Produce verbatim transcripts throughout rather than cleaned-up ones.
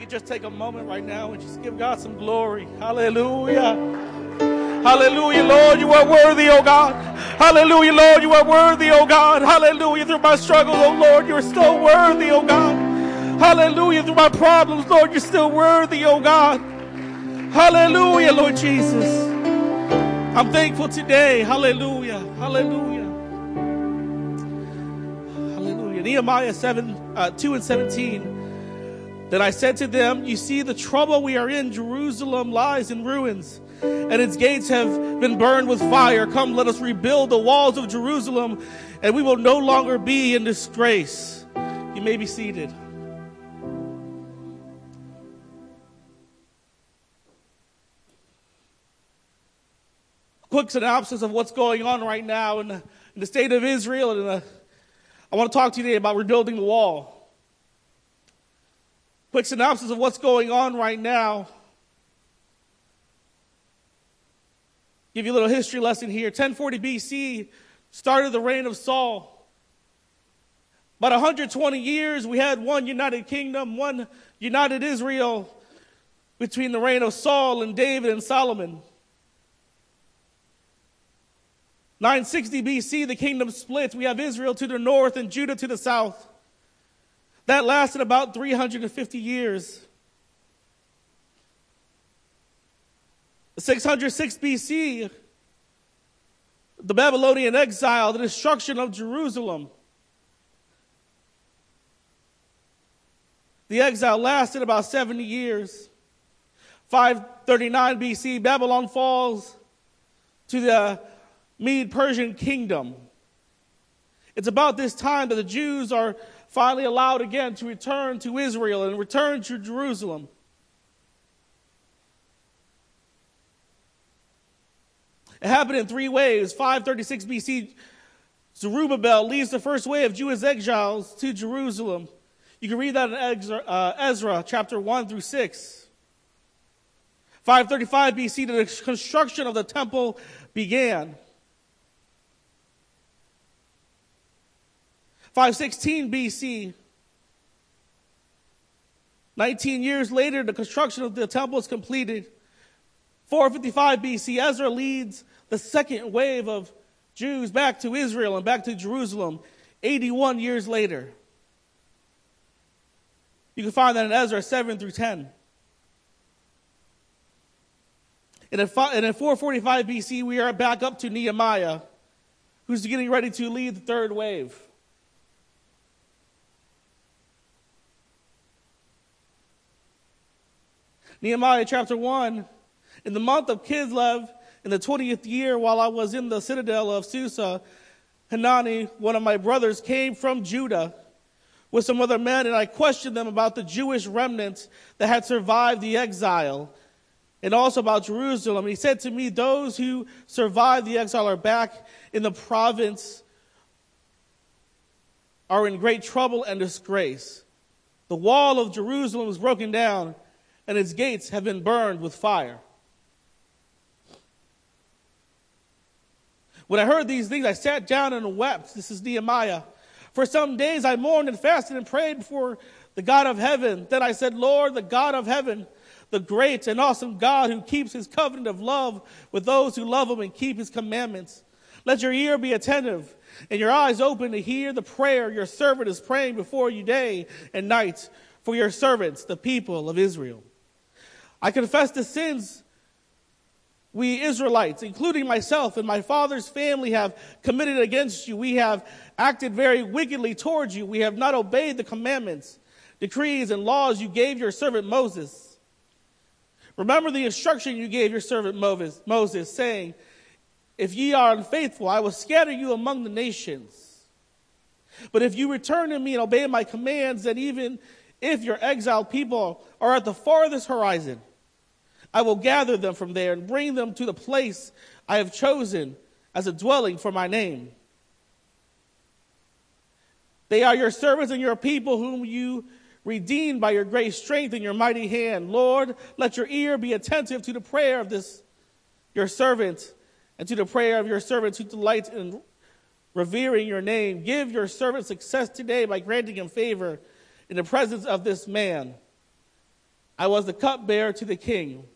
could just take a moment right now and just give God some glory. Hallelujah. Hallelujah, Lord, you are worthy, oh God. Hallelujah, Lord, you are worthy, oh God. Hallelujah, through my struggle, oh Lord, you're still worthy, oh God. Hallelujah, through my problems, Lord, you're still worthy, oh God. Hallelujah, Lord Jesus. I'm thankful today. Hallelujah, hallelujah. Hallelujah. Nehemiah seven, uh, two and seventeen. Then I said to them, you see the trouble we are in. Jerusalem lies in ruins, and its gates have been burned with fire. Come, let us rebuild the walls of Jerusalem, and we will no longer be in disgrace. You may be seated. Quick synopsis of what's going on right now in the, in the state of Israel. And the, I want to talk to you today about rebuilding the wall. Quick synopsis of what's going on right now. Give you a little history lesson here. ten forty B C started the reign of Saul. About one hundred twenty years, we had one united kingdom, one united Israel between the reign of Saul and David and Solomon. nine sixty B C, the kingdom split. We have Israel to the north and Judah to the south. That lasted about three hundred fifty years. six hundred six B C, the Babylonian exile, the destruction of Jerusalem. The exile lasted about seventy years. five thirty-nine B C, Babylon falls to the Mede-Persian kingdom. It's about this time that the Jews are finally allowed again to return to Israel and return to Jerusalem. It happened in three waves. five thirty-six B C, Zerubbabel leads the first wave of Jewish exiles to Jerusalem. You can read that in Ezra, uh, Ezra chapter one through six. five thirty-five B C, the construction of the temple began. five sixteen B C, nineteen years later, the construction of the temple is completed. four fifty-five B C, Ezra leads the second wave of Jews back to Israel and back to Jerusalem, eighty-one years later. You can find that in Ezra seven through ten. And in four forty-five B C, we are back up to Nehemiah, who's getting ready to lead the third wave. Nehemiah chapter one, in the month of Kislev, in the twentieth year, while I was in the citadel of Susa, Hanani, one of my brothers, came from Judah with some other men, and I questioned them about the Jewish remnants that had survived the exile, and also about Jerusalem. And he said to me, those who survived the exile are back in the province, are in great trouble and disgrace. The wall of Jerusalem is broken down, and its gates have been burned with fire. When I heard these things, I sat down and wept. This is Nehemiah. For some days I mourned and fasted and prayed before the God of heaven. Then I said, Lord, the God of heaven, the great and awesome God who keeps his covenant of love with those who love him and keep his commandments. Let your ear be attentive and your eyes open to hear the prayer your servant is praying before you day and night for your servants, the people of Israel. I confess the sins we Israelites, including myself and my father's family, have committed against you. We have acted very wickedly towards you. We have not obeyed the commandments, decrees, and laws you gave your servant Moses. Remember the instruction you gave your servant Moses, saying, if ye are unfaithful, I will scatter you among the nations. But if you return to me and obey my commands, then even if your exiled people are at the farthest horizon, I will gather them from there and bring them to the place I have chosen as a dwelling for my name. They are your servants and your people whom you redeemed by your great strength and your mighty hand. Lord, let your ear be attentive to the prayer of this, your servant, and to the prayer of your servants who delight in revering your name. Give your servant success today by granting him favor in the presence of this man. I was the cupbearer to the king.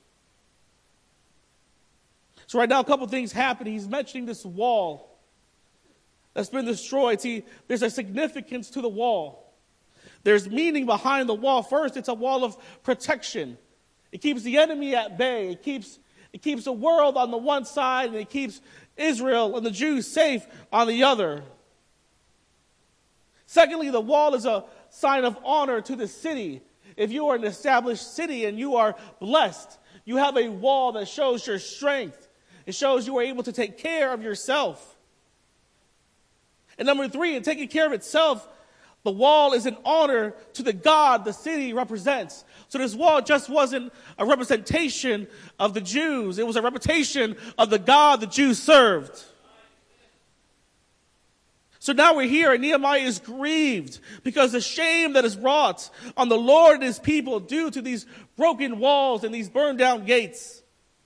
So right now, a couple things happen. He's mentioning this wall that's been destroyed. See, there's a significance to the wall. There's meaning behind the wall. First, it's a wall of protection. It keeps the enemy at bay. It keeps, it keeps the world on the one side, and it keeps Israel and the Jews safe on the other. Secondly, the wall is a sign of honor to the city. If you are an established city and you are blessed, you have a wall that shows your strength. It shows you are able to take care of yourself. And number three, in taking care of itself, the wall is an honor to the God the city represents. So this wall just wasn't a representation of the Jews. It was a representation of the God the Jews served. So now we're here, and Nehemiah is grieved because the shame that is brought on the Lord and his people due to these broken walls and these burned down gates.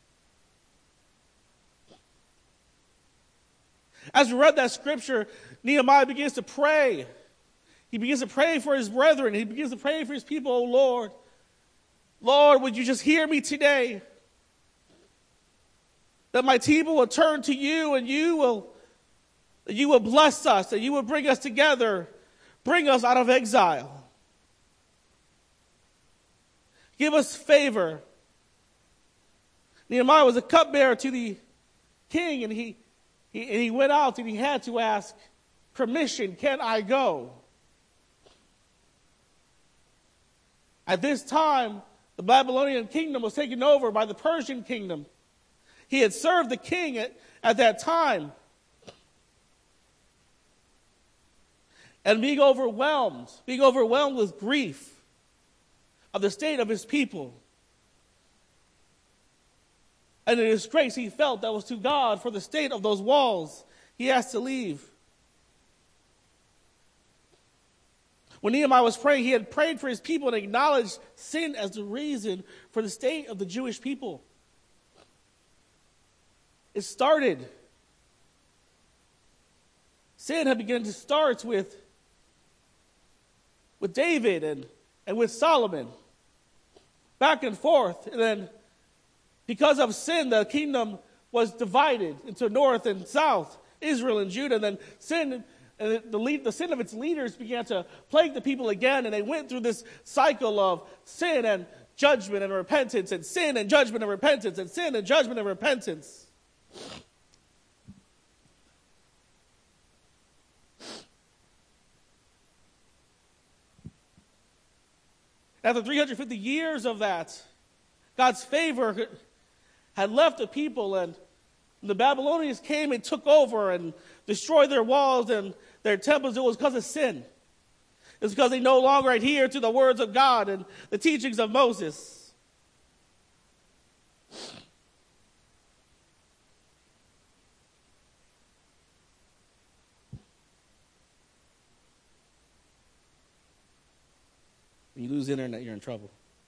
As we read that scripture, Nehemiah begins to pray. He begins to pray for his brethren. He begins to pray for his people. Oh, Lord, Lord, would you just hear me today? That my people will turn to you, and you will, that you will bless us, that you will bring us together, bring us out of exile. Give us favor. Nehemiah was a cupbearer to the king, and he He, and he went out and he had to ask permission, can I go? At this time, the Babylonian kingdom was taken over by the Persian kingdom. He had served the king at, at that time. And being overwhelmed, being overwhelmed with grief of the state of his people. And in his grace, he felt that was to God for the state of those walls. He has to leave. When Nehemiah was praying, he had prayed for his people and acknowledged sin as the reason for the state of the Jewish people. It started. Sin had begun to start with, with David and, and with Solomon. Back and forth. And then because of sin, the kingdom was divided into north and south, Israel and Judah. And then sin, and the, lead, the sin of its leaders began to plague the people again. And they went through this cycle of sin and judgment and repentance, and sin and judgment and repentance, and sin and judgment and repentance. After three hundred fifty years of that, God's favor had left the people, and the Babylonians came and took over and destroyed their walls and their temples. It was because of sin. It's because they no longer adhered to the words of God and the teachings of Moses. When you lose internet, you're in trouble.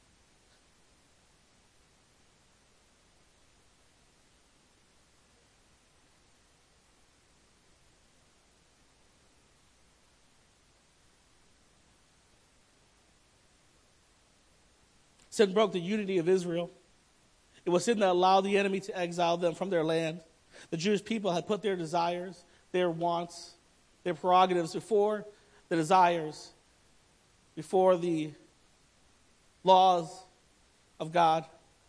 Sin broke the unity of Israel. It was sin that allowed the enemy to exile them from their land. The Jewish people had put their desires, their wants, their prerogatives before the desires, before the laws of God.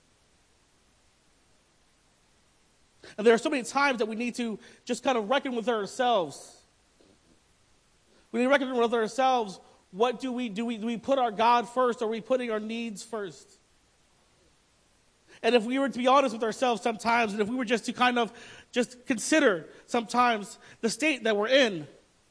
And there are so many times that we need to just kind of reckon with ourselves. We need to reckon with ourselves. What do we do? We, do we put our God first, or are we putting our needs first? And if we were to be honest with ourselves sometimes, and if we were just to kind of just consider sometimes the state that we're in,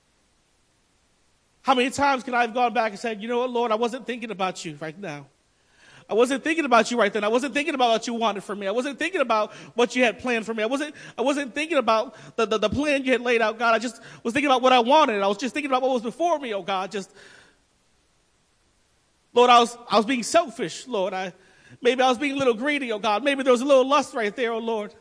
how many times can I have gone back and said, you know what, Lord, I wasn't thinking about you right now. I wasn't thinking about you right then. I wasn't thinking about what you wanted from me. I wasn't thinking about what you had planned for me. I wasn't, I wasn't thinking about the, the, the plan you had laid out, God. I just was thinking about what I wanted. I was just thinking about what was before me, oh God. Just, Lord, I was, I was being selfish, Lord. I, maybe I was being a little greedy, oh God. Maybe there was a little lust right there, oh Lord.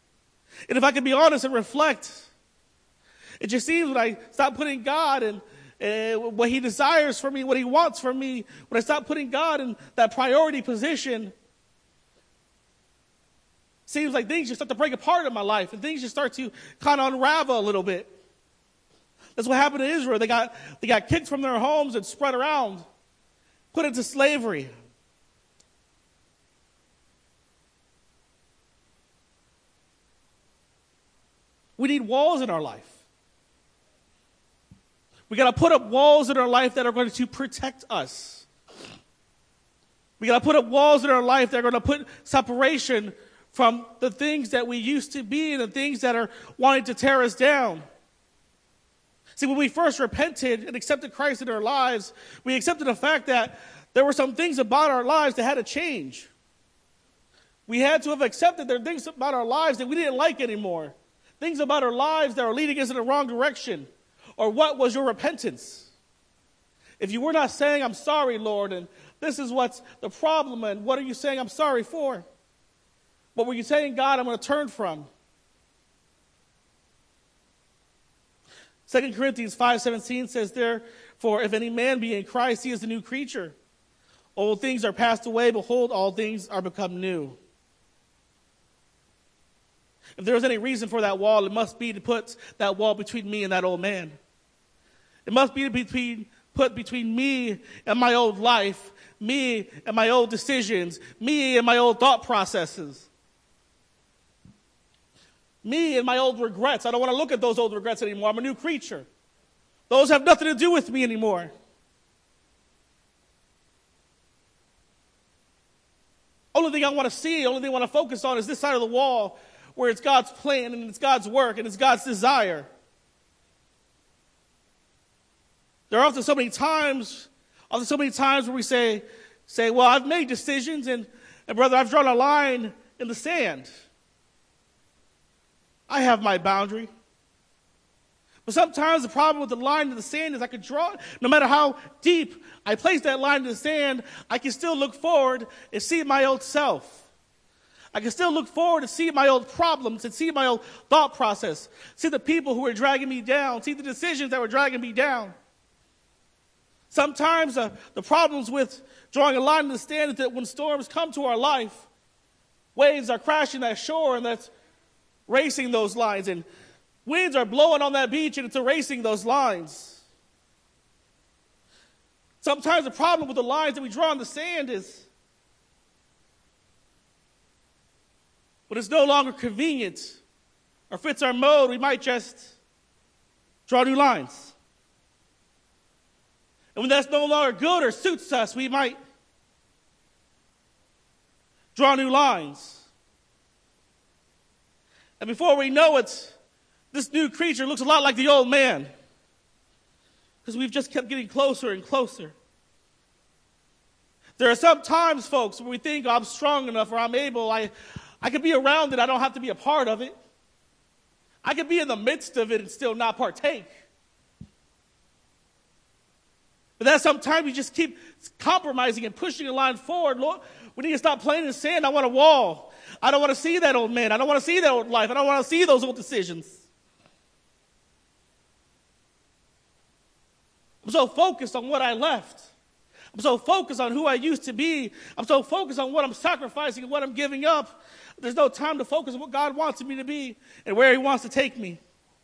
And if I could be honest and reflect, it just seems when I stopped putting God and, uh, what he desires from me, what he wants from me, when I stop putting God in that priority position, seems like things just start to break apart in my life and things just start to kind of unravel a little bit. That's what happened to Israel. They got, they got kicked from their homes and spread around, put into slavery. We need walls in our life. We got to put up walls in our life that are going to protect us. We got to put up walls in our life that are going to put separation from the things that we used to be and the things that are wanting to tear us down. See, when we first repented and accepted Christ in our lives, we accepted the fact that there were some things about our lives that had to change. We had to have accepted there are things about our lives that we didn't like anymore. Things about our lives that are leading us in the wrong direction. Or what was your repentance? If you were not saying, I'm sorry, Lord, and this is what's the problem, and what are you saying I'm sorry for? What were you saying, God, I'm going to turn from? Second Corinthians five seventeen says, therefore, if any man be in Christ, he is a new creature. Old things are passed away, behold, all things are become new. If there was any reason for that wall, it must be to put that wall between me and that old man. It must be between, put between me and my old life, me and my old decisions, me and my old thought processes, me and my old regrets. I don't want to look at those old regrets anymore. I'm a new creature. Those have nothing to do with me anymore. Only thing I want to see, only thing I want to focus on is this side of the wall, where it's God's plan and it's God's work and it's God's desire. There are often so many times, often so many times where we say, say, well, I've made decisions and, and brother, I've drawn a line in the sand. I have my boundary. But sometimes the problem with the line in the sand is I could draw it. No matter how deep I place that line in the sand, I can still look forward and see my old self. I can still look forward and see my old problems and see my old thought process. See the people who were dragging me down. See the decisions that were dragging me down. Sometimes uh, the problems with drawing a line in the sand is that when storms come to our life, waves are crashing that shore and that's racing those lines. And winds are blowing on that beach and it's erasing those lines. Sometimes the problem with the lines that we draw in the sand is when it's no longer convenient or fits our mode, we might just draw new lines. And when that's no longer good or suits us, we might draw new lines. And before we know it, this new creature looks a lot like the old man, because we've just kept getting closer and closer. There are some times, folks, where we think, oh, I'm strong enough or I'm able, I, I could be around it, I don't have to be a part of it. I could be in the midst of it and still not partake. But then sometimes we just keep compromising and pushing the line forward. Lord, we need to stop playing in the sand. I want a wall. I don't want to see that old man. I don't want to see that old life. I don't want to see those old decisions. I'm so focused on what I left. I'm so focused on who I used to be. I'm so focused on what I'm sacrificing and what I'm giving up. There's no time to focus on what God wants me to be and where he wants to take me.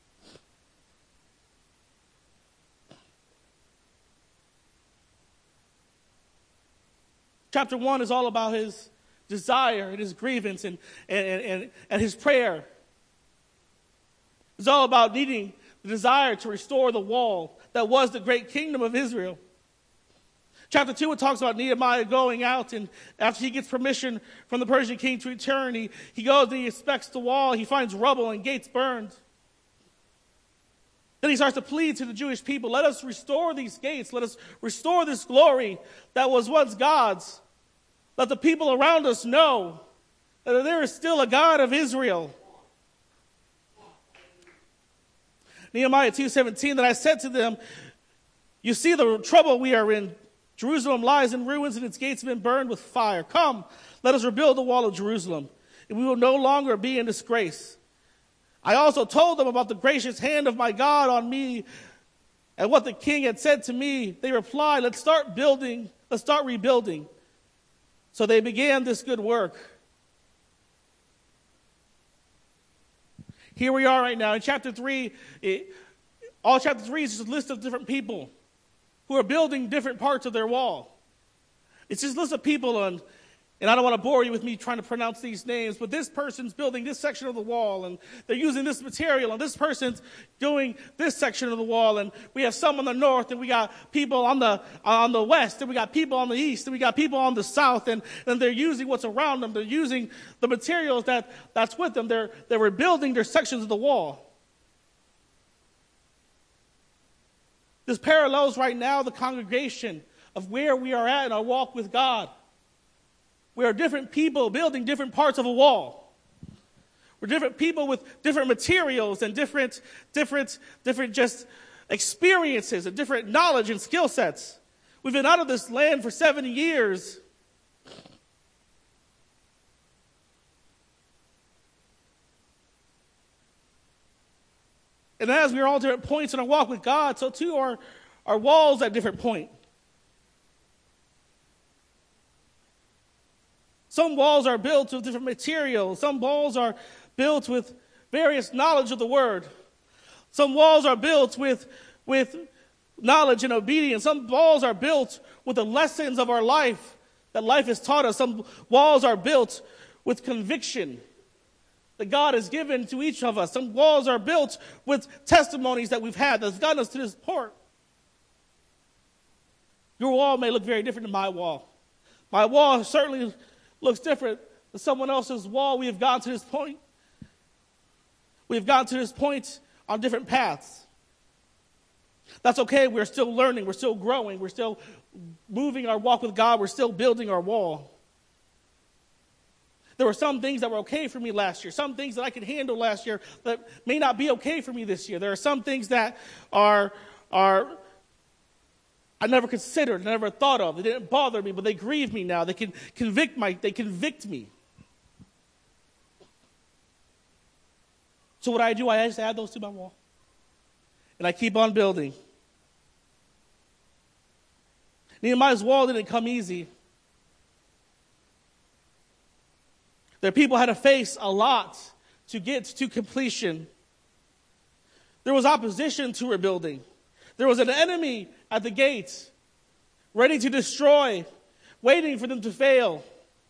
Chapter one is all about his desire and his grievance and, and, and, and his prayer. It's all about needing the desire to restore the wall that was the great kingdom of Israel. Chapter two, it talks about Nehemiah going out, and after he gets permission from the Persian king to return, he, he goes and he inspects the wall. He finds rubble and gates burned. Then he starts to plead to the Jewish people, let us restore these gates. Let us restore this glory that was once God's. Let the people around us know that there is still a God of Israel. Nehemiah two seventeen, that I said to them, you see the trouble we are in. Jerusalem lies in ruins and its gates have been burned with fire. Come, let us rebuild the wall of Jerusalem, and we will no longer be in disgrace. I also told them about the gracious hand of my God on me And what the king had said to me, they replied, let's start building, let's start rebuilding. So they began this good work. Here we are right now in chapter three. It, all chapter three is just a list of different people who are building different parts of their wall. It's just a list of people, and, and I don't want to bore you with me trying to pronounce these names, but this person's building this section of the wall, and they're using this material, and this person's doing this section of the wall, and we have some on the north, and we got people on the on the west, and we got people on the east, and we got people on the south, and, and they're using what's around them. They're using the materials that, that's with them. They're, they're rebuilding their sections of the wall. This parallels right now the congregation of where we are at in our walk with God. We are different people building different parts of a wall. We're different people with different materials and different, different, different just experiences and different knowledge and skill sets. We've been out of this land for seventy years. And as we are all at different points in our walk with God, so too are our walls at different points. Some walls are built with different materials. Some walls are built with various knowledge of the word. Some walls are built with, with knowledge and obedience. Some walls are built with the lessons of our life that life has taught us. Some walls are built with conviction that God has given to each of us. Some walls are built with testimonies that we've had that's gotten us to this point. Your wall may look very different than my wall. My wall certainly looks different than someone else's wall. We have gotten to this point. We have gotten to this point on different paths. That's okay. We're still learning. We're still growing. We're still moving our walk with God. We're still building our wall. There were some things that were okay for me last year, some things that I could handle last year that may not be okay for me this year. There are some things that are, are I never considered, never thought of. They didn't bother me, but they grieve me now. They can convict my, they convict me. So what I do, I just add those to my wall. And I keep on building. Nehemiah's wall didn't come easy. Their people had to face a lot to get to completion. There was opposition to rebuilding. There was an enemy at the gates, ready to destroy, waiting for them to fail.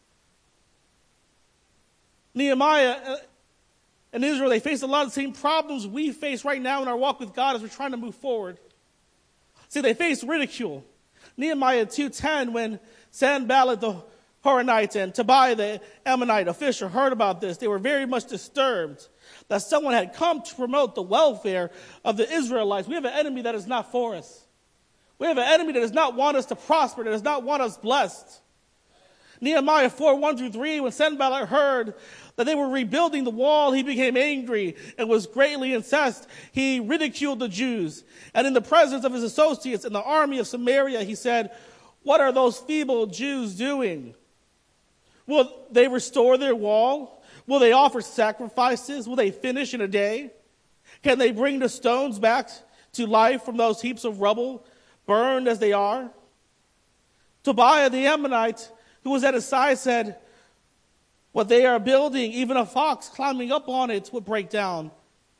Nehemiah and Israel, they faced a lot of the same problems we face right now in our walk with God as we're trying to move forward. See, they faced ridicule. Nehemiah two ten, when Sanballat the Horonite and Tobiah the Ammonite official heard about this, they were very much disturbed that someone had come to promote the welfare of the Israelites. We have an enemy that is not for us. We have an enemy that does not want us to prosper, that does not want us blessed. Nehemiah four, one through three, when Sanballat heard that they were rebuilding the wall, he became angry and was greatly incensed. He ridiculed the Jews. And in the presence of his associates in the army of Samaria, he said, "What are those feeble Jews doing? Will they restore their wall? Will they offer sacrifices? Will they finish in a day? Can they bring the stones back to life from those heaps of rubble, burned as they are?" Tobiah the Ammonite, who was at his side, said, "What they are building, even a fox climbing up on it would break down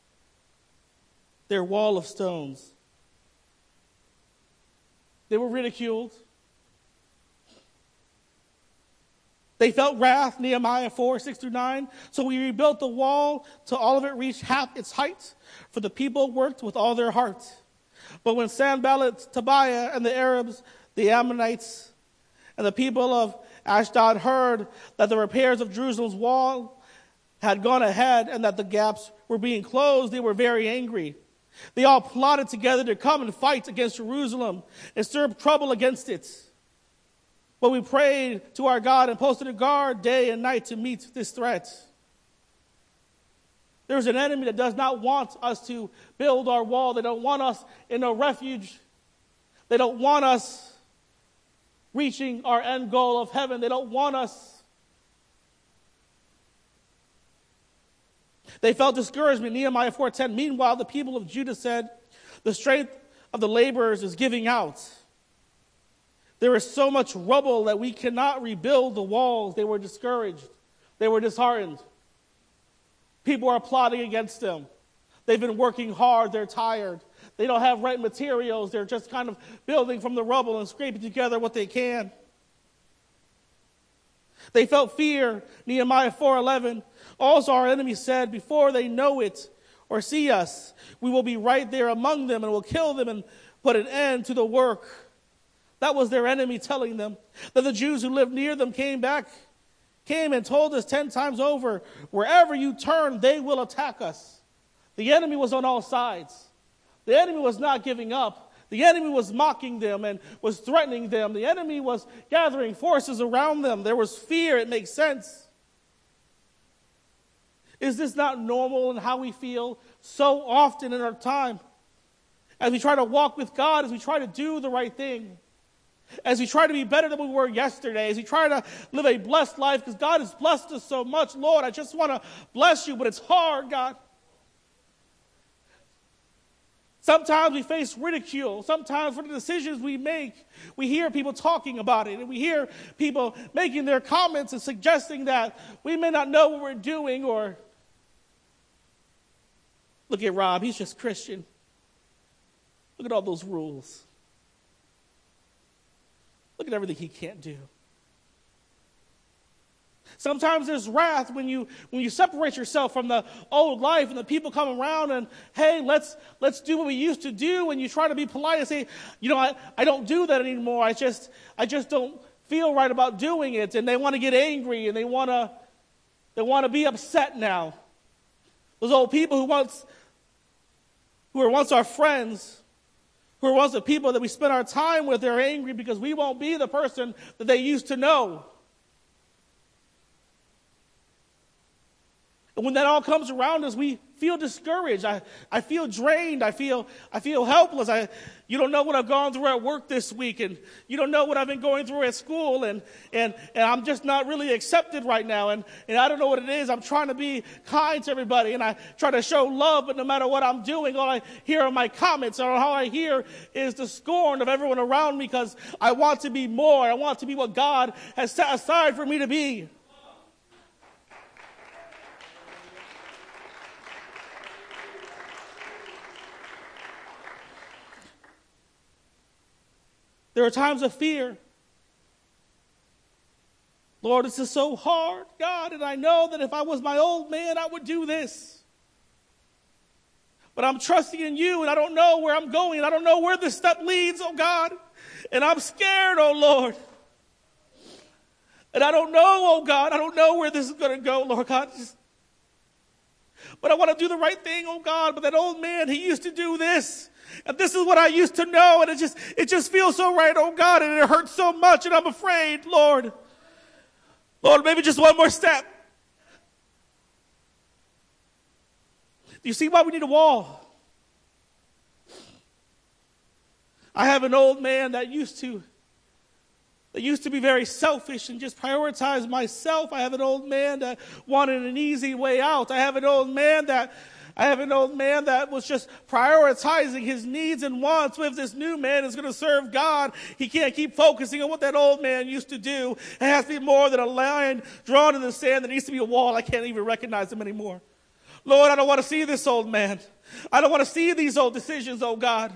their wall of stones." They were ridiculed. They felt wrath, Nehemiah four, six through nine. So we rebuilt the wall till all of it reached half its height, for the people worked with all their heart. But when Sanballat, Tobiah, and the Arabs, the Ammonites, and the people of Ashdod heard that the repairs of Jerusalem's wall had gone ahead and that the gaps were being closed, they were very angry. They all plotted together to come and fight against Jerusalem and stir up trouble against it. But we prayed to our God and posted a guard day and night to meet this threat. There's an enemy that does not want us to build our wall. They don't want us in a refuge. They don't want us reaching our end goal of heaven. They don't want us. They felt discouragement. Nehemiah four ten. Meanwhile, the people of Judah said, "The strength of the laborers is giving out. There is so much rubble that we cannot rebuild the walls. They were discouraged. They were disheartened. People are plotting against them. They've been working hard. They're tired. They don't have right materials. They're just kind of building from the rubble and scraping together what they can. They felt fear. Nehemiah four eleven. Also our enemies said, before they know it or see us, we will be right there among them and will kill them and put an end to the work. That was their enemy telling them. That the Jews who lived near them came back, came and told us ten times over, wherever you turn, they will attack us. The enemy was on all sides. The enemy was not giving up. The enemy was mocking them and was threatening them. The enemy was gathering forces around them. There was fear. It makes sense. Is this not normal in how we feel so often in our time? As we try to walk with God, as we try to do the right thing, as we try to be better than we were yesterday, as we try to live a blessed life, because God has blessed us so much. Lord, I just want to bless you, but it's hard, God. Sometimes we face ridicule. Sometimes for the decisions we make, we hear people talking about it, and we hear people making their comments and suggesting that we may not know what we're doing, or look at Rob, he's just Christian. Look at all those rules. Look at everything he can't do. Sometimes there's wrath when you when you separate yourself from the old life and the people come around and, hey, let's let's do what we used to do, and you try to be polite and say, you know, I, I don't do that anymore. I just I just don't feel right about doing it. And they want to get angry and they want to they want to be upset now. Those old people who once who were once our friends, who were once the people that we spent our time with, they're angry because we won't be the person that they used to know. And when that all comes around us, we feel discouraged. I, I feel drained. I feel I feel helpless. I you don't know what I've gone through at work this week, and you don't know what I've been going through at school, and and, and I'm just not really accepted right now. And, and I don't know what it is. I'm trying to be kind to everybody, and I try to show love, but no matter what I'm doing, all I hear are my comments, or all I hear is the scorn of everyone around me because I want to be more. I want to be what God has set aside for me to be. There are times of fear. Lord, this is so hard, God, and I know that if I was my old man, I would do this. But I'm trusting in you, and I don't know where I'm going, and I don't know where this step leads, oh God. And I'm scared, oh Lord. And I don't know, oh God, I don't know where this is going to go, Lord God. Just... But I want to do the right thing, oh God. But that old man, he used to do this. And this is what I used to know, and it just it just feels so right, oh God, and it hurts so much, and I'm afraid, Lord. Lord, maybe just one more step. Do you see why we need a wall? I have an old man that used to that used to be very selfish and just prioritize myself. I have an old man that wanted an easy way out. I have an old man that I have an old man that was just prioritizing his needs and wants. If this new man is going to serve God, he can't keep focusing on what that old man used to do. It has to be more than a line drawn in the sand. There needs to be a wall. I can't even recognize him anymore. Lord, I don't want to see this old man. I don't want to see these old decisions, oh God.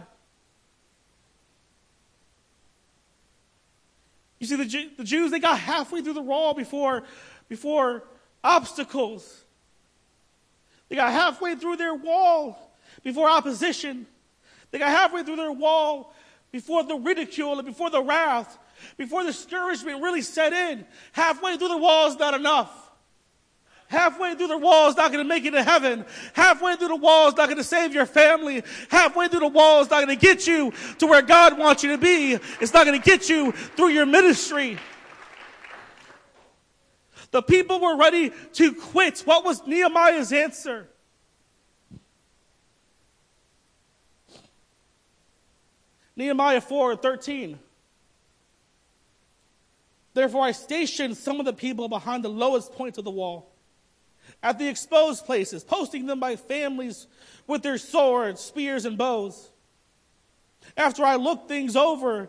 You see, the, Jew, the Jews, they got halfway through the wall before, before obstacles. They got halfway through their wall before opposition. They got halfway through their wall before the ridicule and before the wrath, before the discouragement really set in. Halfway through the wall is not enough. Halfway through the wall is not going to make it to heaven. Halfway through the wall is not going to save your family. Halfway through the wall is not going to get you to where God wants you to be. It's not going to get you through your ministry. The people were ready to quit. What was Nehemiah's answer? Nehemiah four thirteen. Therefore I stationed some of the people behind the lowest points of the wall, at the exposed places, posting them by families with their swords, spears, and bows. After I looked things over,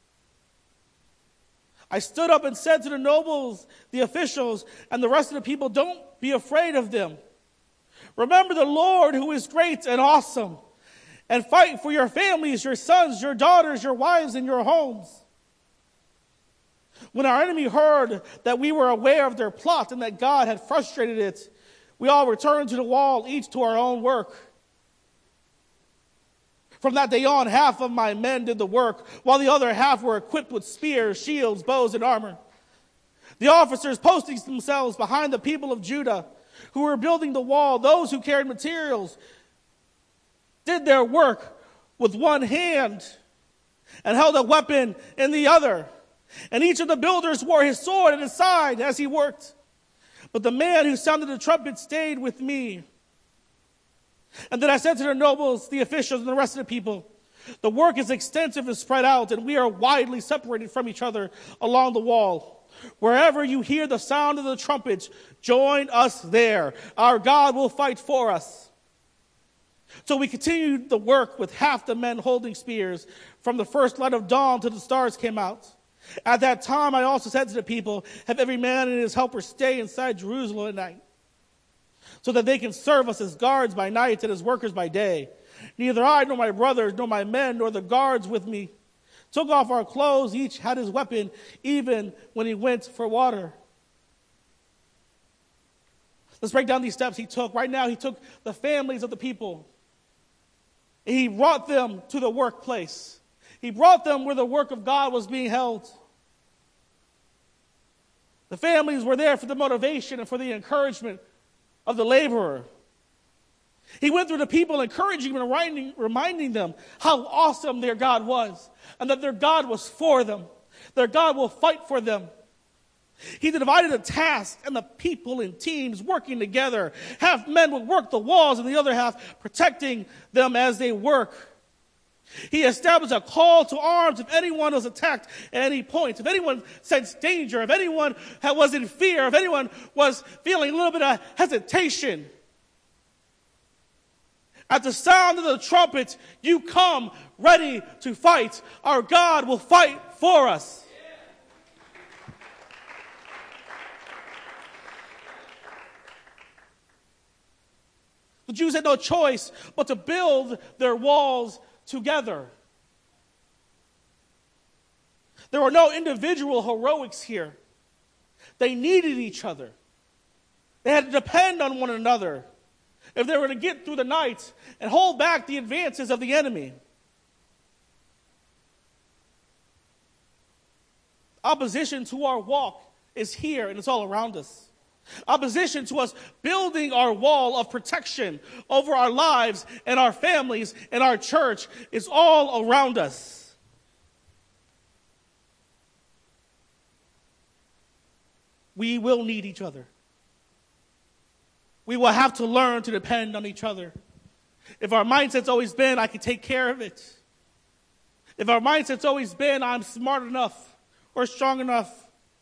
I stood up and said to the nobles, the officials, and the rest of the people, don't be afraid of them. Remember the Lord who is great and awesome, and fight for your families, your sons, your daughters, your wives, and your homes. When our enemy heard that we were aware of their plot and that God had frustrated it, we all returned to the wall, each to our own work. From that day on, half of my men did the work, while the other half were equipped with spears, shields, bows, and armor. The officers posting themselves behind the people of Judah, who were building the wall, those who carried materials, did their work with one hand and held a weapon in the other. And each of the builders wore his sword at his side as he worked. But the man who sounded the trumpet stayed with me. And then I said to the nobles, the officials, and the rest of the people, the work is extensive and spread out, and we are widely separated from each other along the wall. Wherever you hear the sound of the trumpets, join us there. Our God will fight for us. So we continued the work with half the men holding spears from the first light of dawn till the stars came out. At that time, I also said to the people, have every man and his helper stay inside Jerusalem at night, so that they can serve us as guards by night and as workers by day. Neither I nor my brothers, nor my men, nor the guards with me took off our clothes. Each had his weapon, even when he went for water. Let's break down these steps he took. Right now, he took the families of the people, and he brought them to the workplace. He brought them where the work of God was being held. The families were there for the motivation and for the encouragement of the laborer. He went through the people, encouraging them and reminding, reminding them how awesome their God was, and that their God was for them. Their God will fight for them. He divided the task and the people in teams working together. Half men would work the walls and the other half protecting them as they work. He established a call to arms if anyone was attacked at any point, if anyone sensed danger, if anyone was in fear, if anyone was feeling a little bit of hesitation. At the sound of the trumpet, you come ready to fight. Our God will fight for us. The Jews had no choice but to build their walls together. There were no individual heroics here. They needed each other. They had to depend on one another if they were to get through the night and hold back the advances of the enemy. Opposition to our walk is here, and it's all around us. Opposition to us building our wall of protection over our lives and our families and our church is all around us. We will need each other. We will have to learn to depend on each other. If our mindset's always been, I can take care of it. If our mindset's always been, I'm smart enough or strong enough.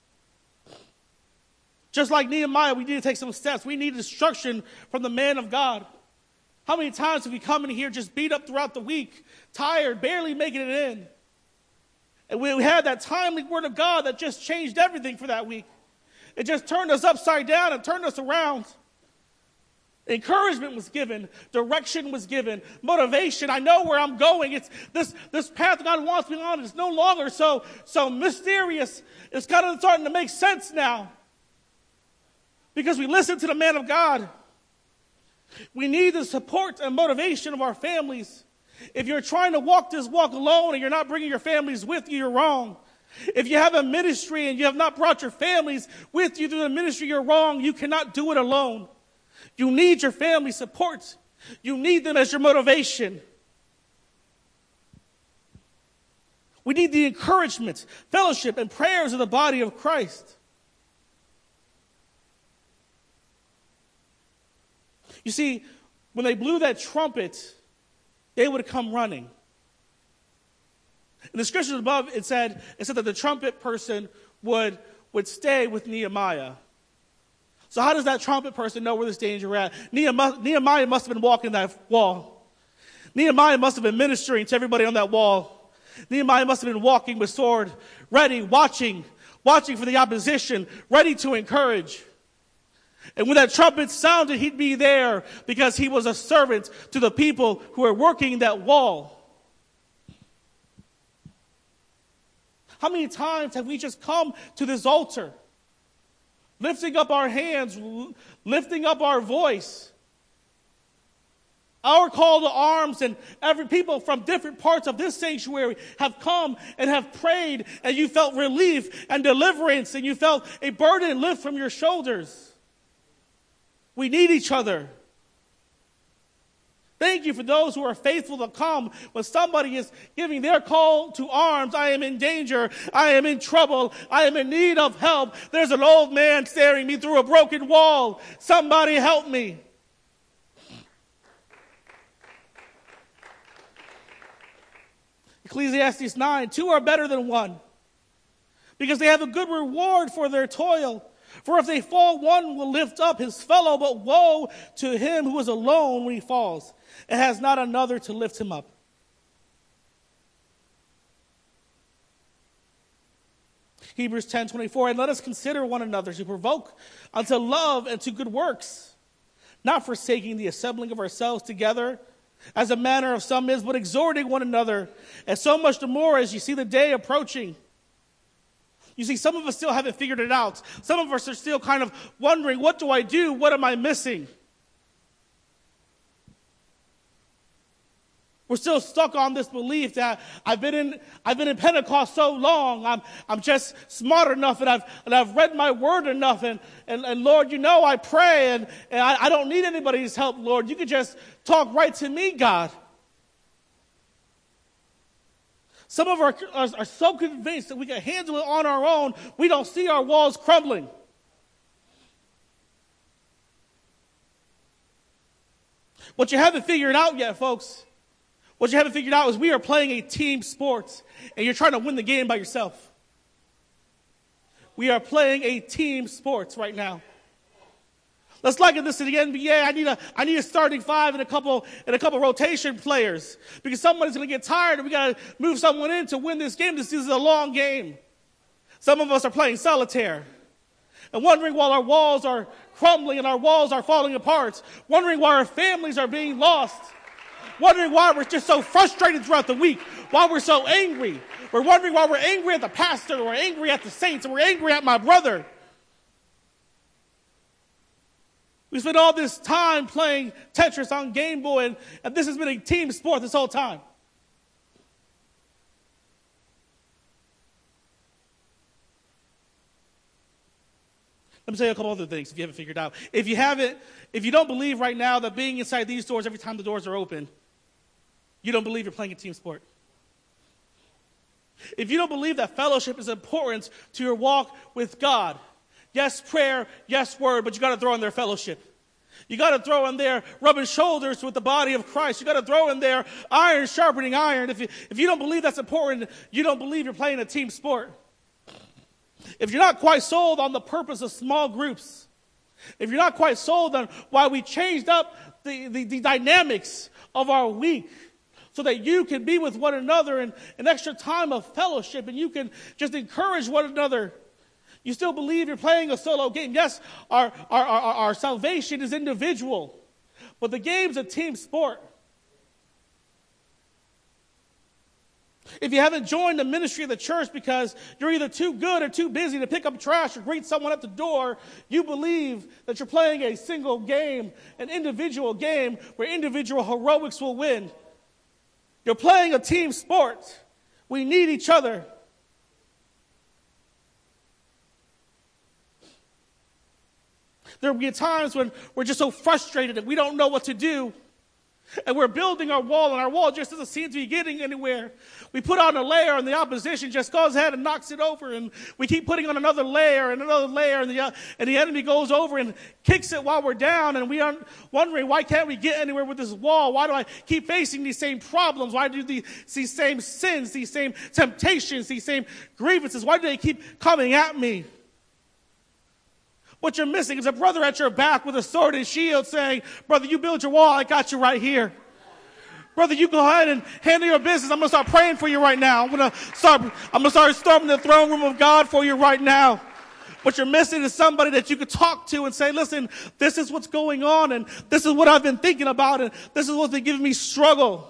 Just like Nehemiah, we need to take some steps. We need instruction from the man of God. How many times have we come in here just beat up throughout the week, tired, barely making it in? And we had that timely word of God that just changed everything for that week. It just turned us upside down and turned us around. Encouragement was given. Direction was given. Motivation. I know where I'm going. It's this, this path God wants me on is no longer so, so mysterious. It's kind of starting to make sense now. Because we listen to the man of God. We need the support and motivation of our families. If you're trying to walk this walk alone and you're not bringing your families with you, you're wrong. If you have a ministry and you have not brought your families with you through the ministry, you're wrong. You cannot do it alone. You need your family support. You need them as your motivation. We need the encouragement, fellowship, and prayers of the body of Christ. You see, when they blew that trumpet, they would come running. In the scriptures above, it said, it said that the trumpet person would, would stay with Nehemiah. So how does that trumpet person know where this danger is at? Nehemiah, Nehemiah must have been walking that wall. Nehemiah must have been ministering to everybody on that wall. Nehemiah must have been walking with sword, ready, watching, watching for the opposition, ready to encourage. And when that trumpet sounded, he'd be there because he was a servant to the people who were working that wall. How many times have we just come to this altar, lifting up our hands, lifting up our voice? Our call to arms, and every people from different parts of this sanctuary have come and have prayed, and you felt relief and deliverance, and you felt a burden lift from your shoulders. We need each other. Thank you for those who are faithful to come when somebody is giving their call to arms. I am in danger. I am in trouble. I am in need of help. There's an old man staring me through a broken wall. Somebody help me. Ecclesiastes nine, two are better than one, because they have a good reward for their toil. For if they fall, one will lift up his fellow, but woe to him who is alone when he falls and has not another to lift him up. Hebrews ten twenty-four, and let us consider one another to provoke unto love and to good works, not forsaking the assembling of ourselves together, as a manner of some is, but exhorting one another, and so much the more as you see the day approaching. You see, some of us still haven't figured it out. Some of us are still kind of wondering, what do I do? What am I missing? We're still stuck on this belief that I've been in I've been in Pentecost so long, I'm I'm just smart enough, and I've and I've read my word enough, and and, and Lord, you know I pray, and, and I, I don't need anybody's help, Lord. You can just talk right to me, God. Some of us are, are, are so convinced that we can handle it on our own, we don't see our walls crumbling. What you haven't figured out yet, folks, what you haven't figured out is we are playing a team sport, and you're trying to win the game by yourself. We are playing a team sport right now. Let's liken this to the N B A. I need a I need a starting five and a couple and a couple rotation players, because somebody's going to get tired and we got to move someone in to win this game. This is a long game. Some of us are playing solitaire and wondering why our walls are crumbling and our walls are falling apart, wondering why our families are being lost, wondering why we're just so frustrated throughout the week, why we're so angry. We're wondering why we're angry at the pastor, we're angry at the saints, and we're angry at my brother. We spent all this time playing Tetris on Game Boy, and, and this has been a team sport this whole time. Let me tell you a couple other things if you haven't figured out. If you haven't, if you don't believe right now that being inside these doors every time the doors are open, you don't believe you're playing a team sport. If you don't believe that fellowship is important to your walk with God, yes, prayer, yes, word, but you got to throw in there fellowship. You got to throw in there rubbing shoulders with the body of Christ. You got to throw in there iron sharpening iron. If you, if you don't believe that's important, you don't believe you're playing a team sport. If you're not quite sold on the purpose of small groups, if you're not quite sold on why we changed up the, the, the dynamics of our week, so that you can be with one another in an extra time of fellowship, and you can just encourage one another, you still believe you're playing a solo game. Yes, our, our, our, our salvation is individual, but the game's a team sport. If you haven't joined the ministry of the church because you're either too good or too busy to pick up trash or greet someone at the door, you believe that you're playing a single game, an individual game where individual heroics will win. You're playing a team sport. We need each other. There will be times when we're just so frustrated that we don't know what to do. And we're building our wall, and our wall just doesn't seem to be getting anywhere. We put on a layer, and the opposition just goes ahead and knocks it over. And we keep putting on another layer and another layer, and the, uh, and the enemy goes over and kicks it while we're down. And we are wondering, why can't we get anywhere with this wall? Why do I keep facing these same problems? Why do the, these same sins, these same temptations, these same grievances, why do they keep coming at me? What you're missing is a brother at your back with a sword and shield saying, brother, you build your wall, I got you right here. Brother, you go ahead and handle your business. I'm going to start praying for you right now. I'm going to start, I'm going to start storming the throne room of God for you right now. What you're missing is somebody that you could talk to and say, listen, this is what's going on, and this is what I've been thinking about, and this is what's been giving me struggle.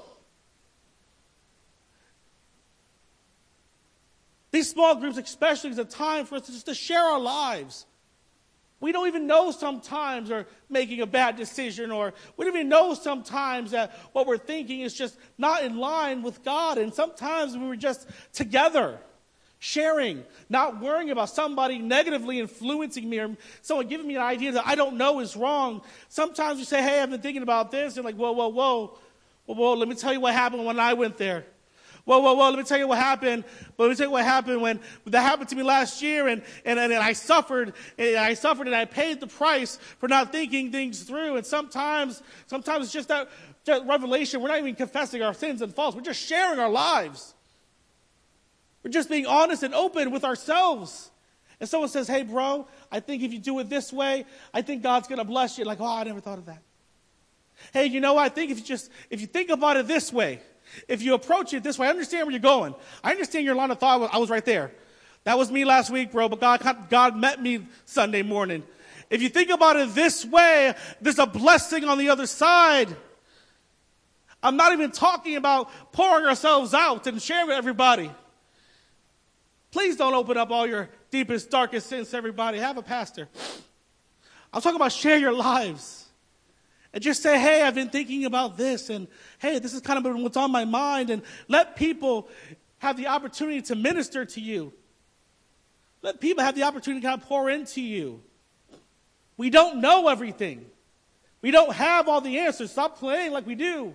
These small groups especially is a time for us to just to share our lives. We don't even know sometimes we're making a bad decision, or we don't even know sometimes that what we're thinking is just not in line with God. And sometimes we were just together, sharing, not worrying about somebody negatively influencing me or someone giving me an idea that I don't know is wrong. Sometimes you say, hey, I've been thinking about this. And like, whoa, whoa, whoa, whoa, whoa, let me tell you what happened when I went there. Whoa, whoa, whoa, let me tell you what happened. Let me tell you what happened when that happened to me last year, and, and, and I suffered, and I suffered, and I paid the price for not thinking things through. And sometimes, sometimes it's just that just revelation. We're not even confessing our sins and faults. We're just sharing our lives. We're just being honest and open with ourselves. And someone says, hey, bro, I think if you do it this way, I think God's going to bless you. Like, oh, I never thought of that. Hey, you know what? I think if you just, if you think about it this way, if you approach it this way, I understand where you're going. I understand your line of thought. I was right there. That was me last week, bro, but God, God met me Sunday morning. If you think about it this way, there's a blessing on the other side. I'm not even talking about pouring ourselves out and sharing with everybody. Please don't open up all your deepest, darkest sins to everybody. Have a pastor. I'm talking about share your lives. And just say, hey, I've been thinking about this, and hey, this is kind of what's on my mind, and let people have the opportunity to minister to you. Let people have the opportunity to kind of pour into you. We don't know everything. We don't have all the answers. Stop playing like we do.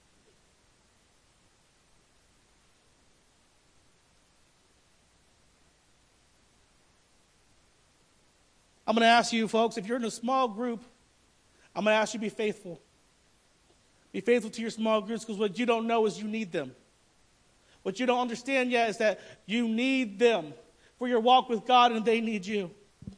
I'm going to ask you, folks, if you're in a small group, I'm going to ask you to be faithful. Be faithful to your small groups, because what you don't know is you need them. What you don't understand yet is that you need them for your walk with God, and they need you.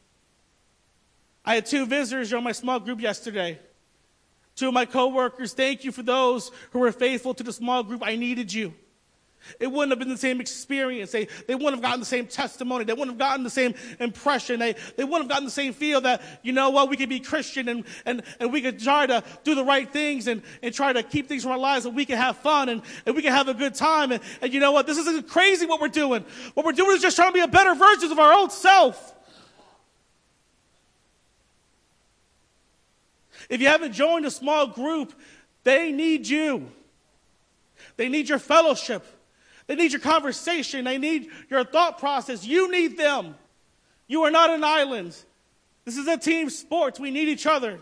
I had two visitors on my small group yesterday. Two of my coworkers, thank you for those who were faithful to the small group. I needed you. It wouldn't have been the same experience. They, they wouldn't have gotten the same testimony. They wouldn't have gotten the same impression. They, they wouldn't have gotten the same feel that, you know what, we could be Christian and, and, and we could try to do the right things and, and try to keep things from our lives, and we can have fun and, and we can have a good time. And, and you know what, this isn't crazy what we're doing. What we're doing is just trying to be a better version of our old self. If you haven't joined a small group, they need you. They need your fellowship. They need your conversation. They need your thought process. You need them. You are not an island. This is a team sport. We need each other.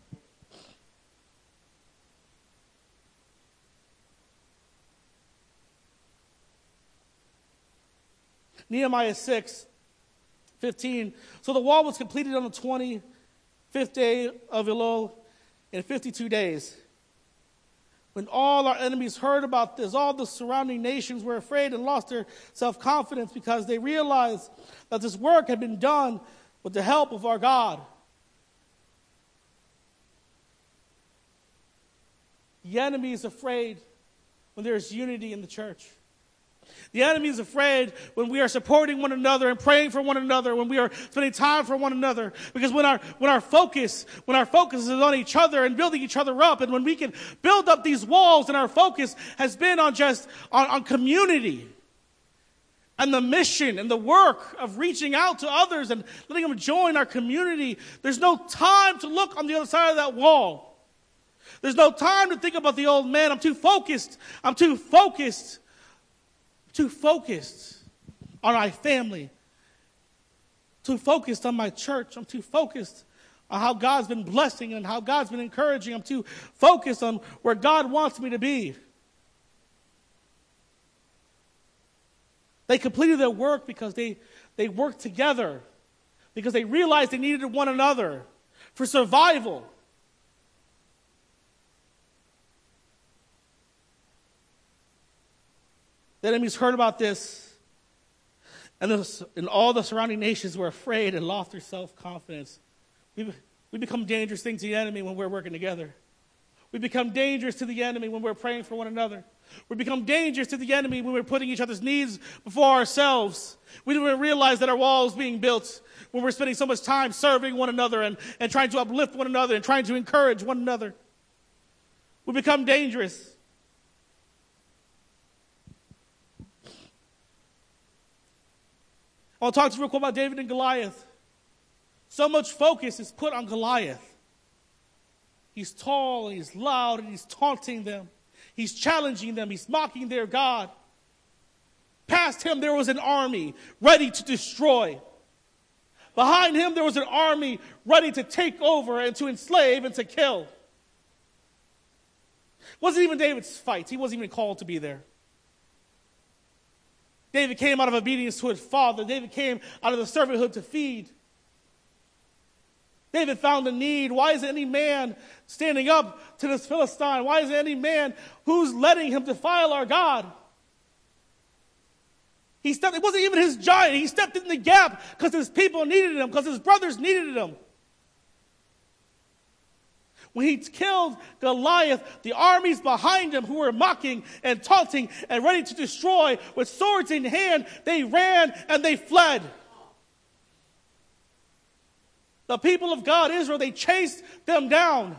Nehemiah six fifteen. So the wall was completed on the twenty-fifth day of Elul in fifty-two days. When all our enemies heard about this, all the surrounding nations were afraid and lost their self-confidence, because they realized that this work had been done with the help of our God. The enemy is afraid when there is unity in the church. The enemy is afraid when we are supporting one another and praying for one another, when we are spending time for one another. Because when our when our focus, when our focus is on each other and building each other up, and when we can build up these walls, and our focus has been on just on, on community and the mission and the work of reaching out to others and letting them join our community, there's no time to look on the other side of that wall. There's no time to think about the old man. I'm too focused. I'm too focused. Too focused on my family. Too focused on my church. I'm too focused on how God's been blessing and how God's been encouraging. I'm too focused on where God wants me to be. They completed their work because they, they worked together, because they realized they needed one another for survival. The enemies heard about this, and, this, and all the surrounding nations were afraid and lost their self-confidence. We, we become dangerous things to the enemy when we're working together. We become dangerous to the enemy when we're praying for one another. We become dangerous to the enemy when we're putting each other's needs before ourselves. We don't even realize that our wall is being built when we're spending so much time serving one another and, and trying to uplift one another and trying to encourage one another. We become dangerous. I want to talk to you real quick about David and Goliath. So much focus is put on Goliath. He's tall and he's loud and he's taunting them. He's challenging them. He's mocking their God. Past him there was an army ready to destroy. Behind him there was an army ready to take over and to enslave and to kill. It wasn't even David's fight. He wasn't even called to be there. David came out of obedience to his father. David came out of the servanthood to feed. David found a need. Why is any man standing up to this Philistine? Why is any man who's letting him defile our God? He stepped, it wasn't even his giant. He stepped in the gap because his people needed him, because his brothers needed him. When he killed Goliath, the armies behind him who were mocking and taunting and ready to destroy with swords in hand, they ran and they fled. The people of God, Israel, they chased them down.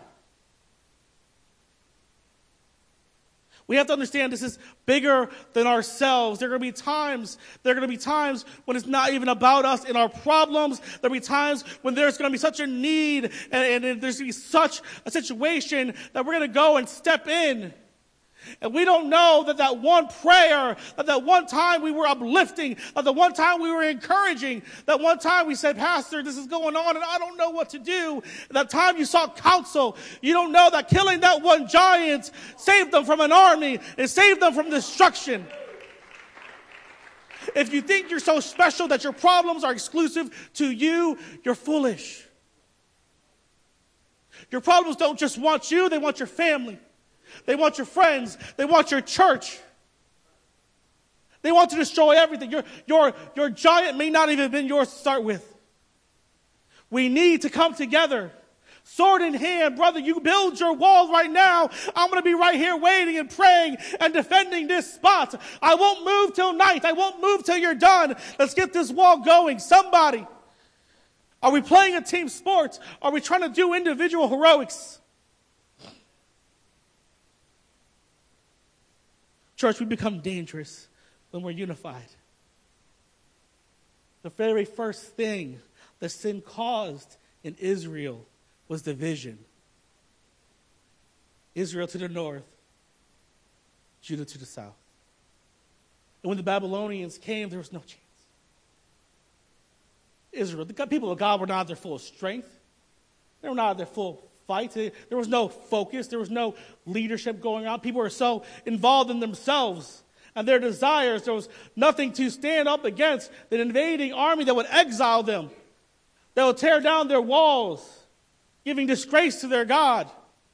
We have to understand this is bigger than ourselves. There are going to be times, there are going to be times when it's not even about us and our problems. There will be times when there's going to be such a need and, and there's going to be such a situation that we're going to go and step in. And we don't know that that one prayer, that that one time we were uplifting, that the one time we were encouraging, that one time we said, Pastor, this is going on and I don't know what to do. That time you sought counsel, you don't know that killing that one giant saved them from an army and saved them from destruction. If you think you're so special that your problems are exclusive to you, you're foolish. Your problems don't just want you, they want your family. They want your friends. They want your church. They want to destroy everything. Your, your, your giant may not even have been yours to start with. We need to come together. Sword in hand, brother, you build your wall right now. I'm going to be right here waiting and praying and defending this spot. I won't move till night. I won't move till you're done. Let's get this wall going. Somebody. Are we playing a team sport? Are we trying to do individual heroics? Church, we become dangerous when we're unified. The very first thing that sin caused in Israel was division. Israel to the north, Judah to the south. And when the Babylonians came, there was no chance. Israel, the people of God were not at their full strength. They were not at their full fight. There was no focus. There was no leadership going on. People were so involved in themselves and their desires. There was nothing to stand up against the invading army that would exile them, that would tear down their walls, giving disgrace to their God.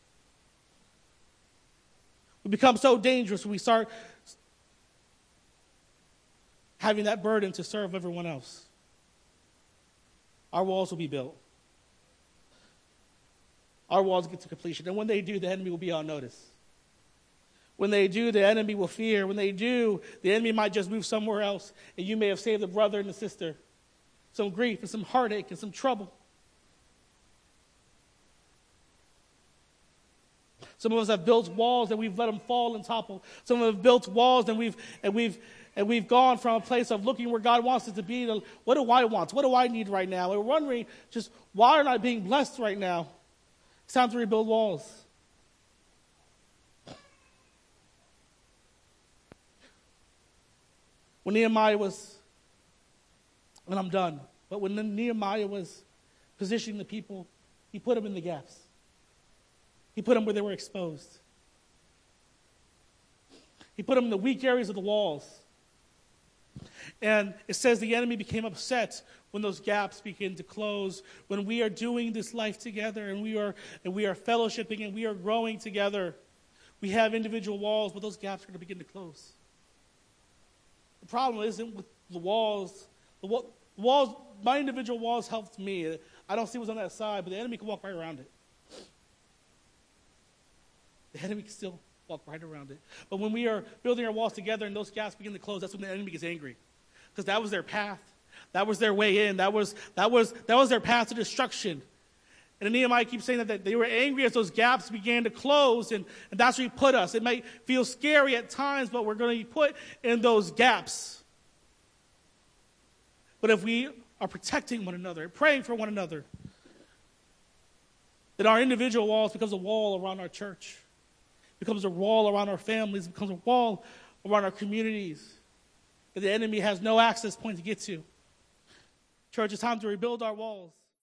We become so dangerous when we start having that burden to serve everyone else. Our walls will be built. Our walls get to completion. And when they do, the enemy will be on notice. When they do, the enemy will fear. When they do, the enemy might just move somewhere else. And you may have saved a brother and a sister some grief and some heartache and some trouble. Some of us have built walls and we've let them fall and topple. Some of us have built walls and we've and we've and we've gone from a place of looking where God wants us to be to what do I want? What do I need right now? And we're wondering just why aren't I being blessed right now? It's time to rebuild walls. When Nehemiah was, and I'm done, but when Nehemiah was positioning the people, he put them in the gaps. He put them where they were exposed. He put them in the weak areas of the walls. And it says the enemy became upset when those gaps begin to close, when we are doing this life together and we are and we are fellowshipping and we are growing together. We have individual walls, but those gaps are going to begin to close. The problem isn't with the walls. The wall, walls, my individual walls helped me. I don't see what's on that side, but the enemy can walk right around it. the enemy can still walk right around it. But when we are building our walls together and those gaps begin to close, that's when the enemy gets angry. Because that was their path. That was their way in. That was, that was, that was their path to destruction. And Nehemiah keeps saying that, that they were angry as those gaps began to close, and, and that's where he put us. It might feel scary at times, but we're going to be put in those gaps. But if we are protecting one another, praying for one another, then our individual walls becomes a wall around our church, becomes a wall around our families, becomes a wall around our communities that the enemy has no access point to get to. Church, it's time to rebuild our walls.